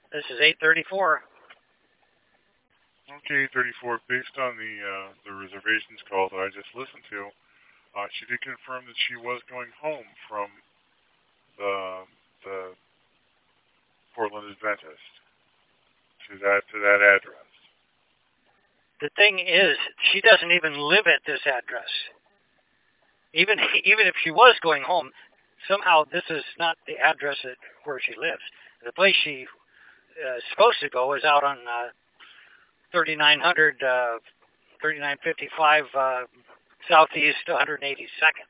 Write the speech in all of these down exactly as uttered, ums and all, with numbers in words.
This is eight thirty-four. Okay, thirty-four. Based on the uh, the reservations call that I just listened to, uh, she did confirm that she was going home from the the Portland Adventist to that to that address. The thing is, she doesn't even live at this address. Even even if she was going home, somehow this is not the address at where she lives. The place she uh, is supposed to go is out on uh, thirty-nine hundred, uh, thirty-nine fifty-five uh, Southeast one hundred eighty-second.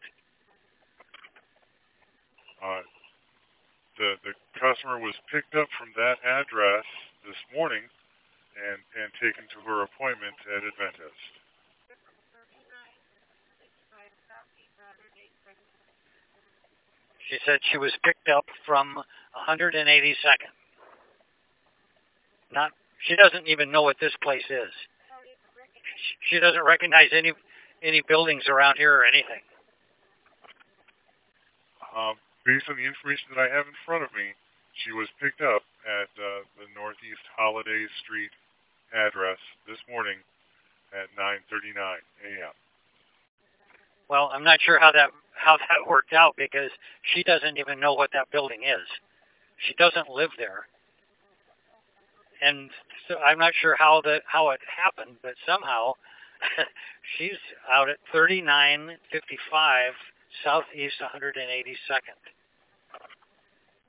Uh, the the customer was picked up from that address this morning and and taken to her appointment at Adventist. She said she was picked up from one hundred eighty-second. Not, she doesn't even know what this place is. She doesn't recognize any any buildings around here or anything. Um, based on the information that I have in front of me, she was picked up at uh, the Northeast Holiday Street address this morning at nine thirty-nine a.m. Well, I'm not sure how that how that worked out because she doesn't even know what that building is. She doesn't live there, and so I'm not sure how that how it happened, but somehow she's out at thirty-nine fifty-five Southeast one hundred eighty-second.